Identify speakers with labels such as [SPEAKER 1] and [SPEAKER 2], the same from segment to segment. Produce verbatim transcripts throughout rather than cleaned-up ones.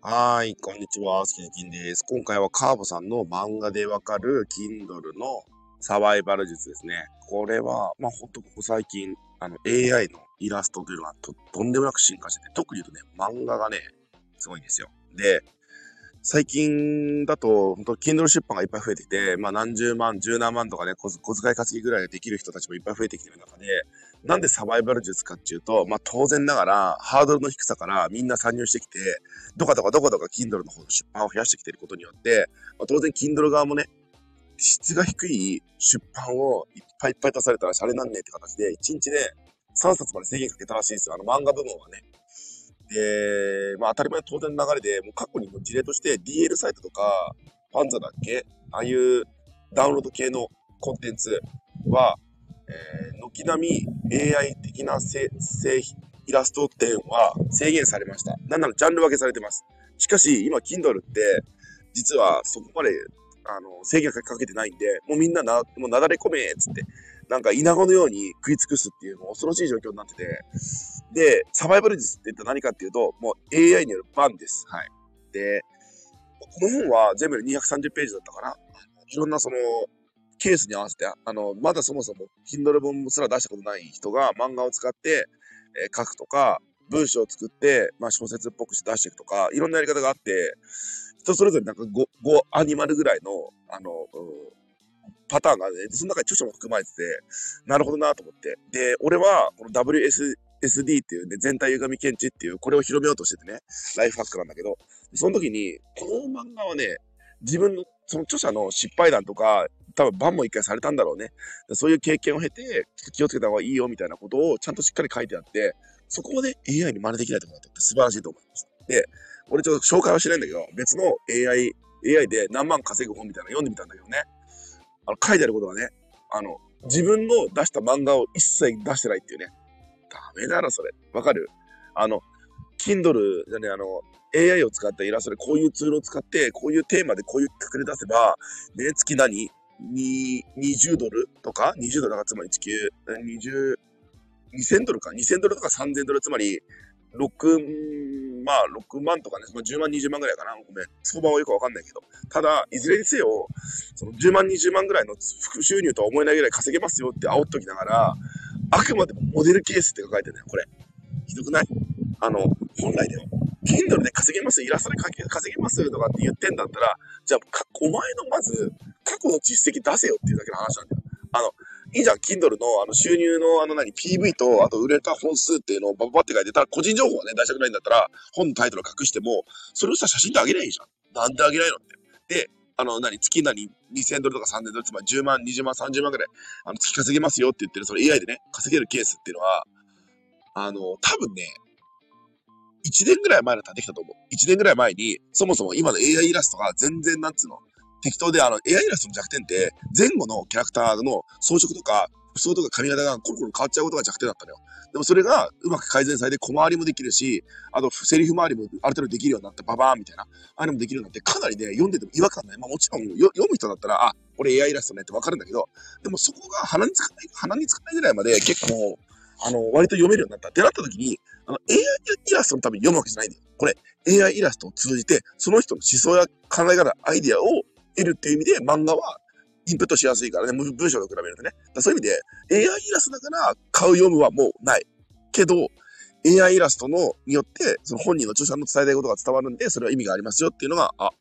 [SPEAKER 1] はーい、こんにちは。スキネキンです。今回はカーボさんの漫画でわかる Kindle のサバイバル術ですね。これは、まあ、ほんとここ最近、あの エーアイ のイラストというのがととんでもなく進化してて、特に言うとね、漫画がね、すごいんですよ。で、最近だと、本当 Kindle 出版がいっぱい増えてきて、まあ何十万、十何万とかね、小小遣い稼ぎぐらいでできる人たちもいっぱい増えてきてる中で、なんでサバイバル術かっていうと、まあ当然ながら、ハードルの低さからみんな参入してきて、どかどかどかどか Kindle の方の出版を増やしてきてることによって、まあ、当然 Kindle 側もね、質が低い出版をいっぱいいっぱい出されたらシャレなんねえって形で、いちにちでさんさつまで制限かけたらしいんですよ。あの漫画部門はね。で、まあ当たり前当然の流れで、もう過去にも事例として ディーエル サイトとか、ファンザだっけああいうダウンロード系のコンテンツは、えー、軒並み エーアイ 的な製イラスト展は制限されました。なんならジャンル分けされてます。しかし、今 Kindle って、実はそこまで、あの、制限かけてないんで、もうみんなな、もうなだれ込めーっつって、なんか稲子のように食い尽くすっていう、もう恐ろしい状況になってて、で、サバイバル術って言ったら何かっていうと、もう エーアイ によるバンです。はい。で、この本は全部でにひゃくさんじゅっページだったかな。いろんなその、ケースに合わせて、あの、まだそもそも Kindle 本すら出したことない人が漫画を使って、えー書くとか、文章を作って、まあ小説っぽくして出していくとか、いろんなやり方があって、人それぞれなんか 5, 5アニマルぐらいの、あの、パターンがあるね。その中に著書も含まれてて、なるほどなと思って。で、俺は、この ダブリューエスエスディー っていうね、全体歪み検知っていう、これを広めようとしててね、ライフハックなんだけど、その時に、この漫画はね、自分の、その著者の失敗談とか、多分バンも一回されたんだろうね。そういう経験を経て、気をつけた方がいいよみたいなことをちゃんとしっかり書いてあって、そこまで エーアイ に真似できないところだって素晴らしいと思います。で、俺ちょっと紹介はしないんだけど、別の エーアイ、エーアイ で何万稼ぐ本みたいなの読んでみたんだけどね。あの、書いてあることはね、あの、自分の出した漫画を一切出してないっていうね。ダメだろ、それ。わかる？あの、Kindle じゃね、あの、エーアイ を使ったイラストでこういうツールを使って、こういうテーマでこういう企画で出せば、ね、月何に、にじゅうドルとか ?にじゅう ドルだからつまり地球、にじゅう、にせんドルか ?にせん ドルとかさんぜんドルつまり、ろく、まあ、ろくまんとかね、まあ、じゅうまん、にじゅうまんぐらいかな。ごめん。相場はよくわかんないけど。ただ、いずれにせよ、そのじゅうまん、にじゅうまんぐらいの副収入とは思えないぐらい稼げますよって煽っときながら、あくまでもモデルケースって書かれてるんだよ、これ。ひどくない？あの、本来だよ。Kindle で稼げます、イラストで稼げますとかって言ってんだったら、じゃあ、お前のまず、過去の実績出せよっていうだけの話なんだよ。あの、いいじゃん、Kindle のあの収入のあの何、ピーブイ と、あと売れた本数っていうのをバババって書いてたら、個人情報はね、出したくないんだったら、本のタイトルを隠しても、それをさ、写真であげりゃいいじゃん。なんであげないのって。で、あの、何、月何、にせんドルとかさんぜんドル、つまりじゅうまん、にじゅうまん、さんじゅうまんぐらい、あの、月稼げますよって言ってる、それ エーアイ でね、稼げるケースっていうのは、あの、多分ね、いちねんぐらい前だったらできたと思う。いちねんぐらい前に、そもそも今の エーアイ イイラストが全然なんつうの、適当で、あの、エーアイ イイラストの弱点って、前後のキャラクターの装飾とか、服装とか髪型がコロコロ変わっちゃうことが弱点だったのよ。でもそれがうまく改善されて小回りもできるし、あとセリフ回りもある程度できるようになって、ババーンみたいな、あれもできるようになって、かなりね、読んでても違和感ない。まあもちろんよ読む人だったら、あ、これ エーアイ イイラストねってわかるんだけど、でもそこが鼻につかない、鼻につかないぐらいまで結構、あの、割と読めるようになったってなった時に、あの、エーアイ イラストのために読むわけじゃないんだよ。これ、エーアイ イイラストを通じて、その人の思想や考え方、アイディアを得るっていう意味で、漫画はインプットしやすいからね、文章と比べるとね。そういう意味で、エーアイ イイラストだから買う読むはもうない。けど、エーアイ イイラストのによって、その本人の著者の伝えたいことが伝わるんで、それは意味がありますよっていうのが、あ、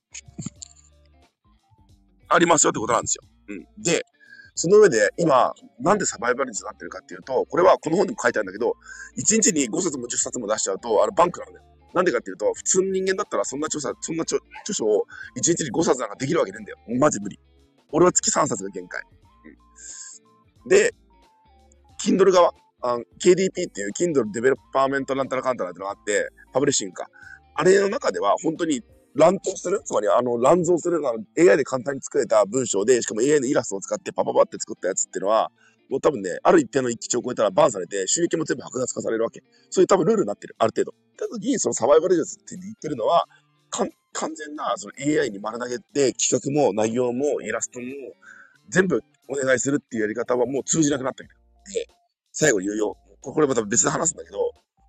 [SPEAKER 1] ありますよってことなんですよ。うん。で、その上で、今、なんでサバイバル率になってるかっていうと、これはこの本でも書いてあるんだけど、いちにちにごさつもじゅっさつも出しちゃうと、あの、バンクなんだよ。なんでかっていうと、普通の人間だったらそんな著者、そんな著著書をいちにちにごさつなんかできるわけねえんだよ。マジ無理。俺は月さんさつが限界。うん、で、Kindle 側、あ ケーディーピー っていう Kindle デベロッパーメントなんたらかんたらってのがあって、パブリッシングか。あれの中では本当に乱闘するつまりあの乱造するあの エーアイ で簡単に作れた文章で、しかも エーアイ のイラストを使ってパパパって作ったやつっていうのは、もう多分ね、ある一定の一致を超えたらバンされて、収益も全部剥奪化されるわけ。そういう多分ルールになってる、ある程度。ただに、そのサバイバル術って言ってるのは、完全なその エーアイ に丸投げて、企画も内容もイラストも全部お願いするっていうやり方はもう通じなくなったけど。で、最後に言うよ。これまた別で話すんだけど、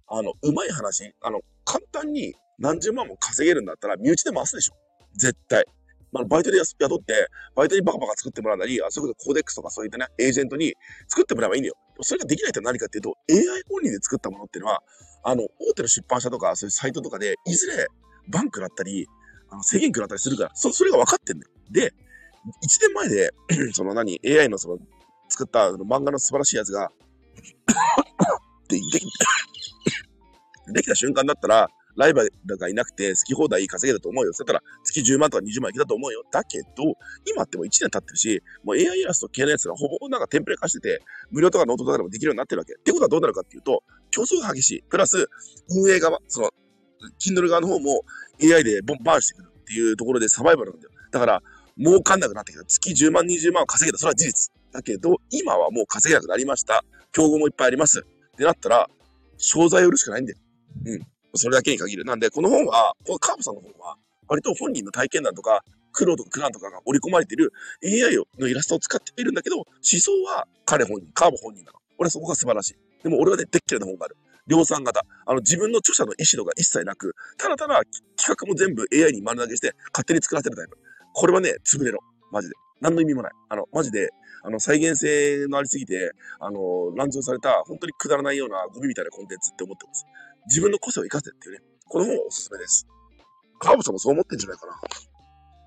[SPEAKER 1] あの、うまい話、あの、簡単に何十万も稼げるんだったら、身内で回すでしょ。絶対。まあ、バイトで雇って、バイトにバカバカ作ってもらうなり、あ、そういうことコーデックスとかそういったね、エージェントに作ってもらえばいいんだよ。それができないと何かっていうと、エーアイ 本人で作ったものっていうのは、あの、大手の出版社とか、そういうサイトとかで、いずれバンクだったり、あの、制限食らったりするから、そ、それが分かってんだよ。で、いちねんまえで、その何、エーアイ のその、作った漫画の素晴らしいやつが、で、でき、できた瞬間だったら、ライバルがいなくて好き放題稼げると思うよ。そしたら月じゅうまんとかにじゅうまんいけたと思うよ。だけど、今ってもういちねん経ってるし、もう エーアイ イイラスト系のやつがほぼなんかテンプレ化してて、無料とかノートとかでもできるようになってるわけ。ってことはどうなるかっていうと、競争が激しい。プラス、運営側、その、Kindle 側の方も エーアイ でボンバーンしてくるっていうところでサバイバルなんだよ。だから、儲かんなくなってきた。月じゅうまん、にじゅうまんを稼げた。それは事実。だけど、今はもう稼げなくなりました。競合もいっぱいあります。ってなったら、商材を売るしかないんだよ。うん。それだけに限る。なんで、この本は、このカーブさんの本は、割と本人の体験談とか、苦労とか苦難とかが織り込まれている エーアイ のイラストを使っているんだけど、思想は彼本人、カーブ本人なの。俺はそこが素晴らしい。でも俺はね、でっきらな本がある。量産型。あの、自分の著者の意思とか一切なく、ただただ企画も全部 エーアイ に丸投げして、勝手に作らせるタイプ。これはね、潰れろ。マジで。何の意味もない。あの、マジで、あの、再現性のありすぎて、あの、乱造された、本当にくだらないようなゴミみたいなコンテンツって思ってます。自分の個性を生かせっていうね。この本はおすすめです。カーブさんもそう思ってんじゃないかな。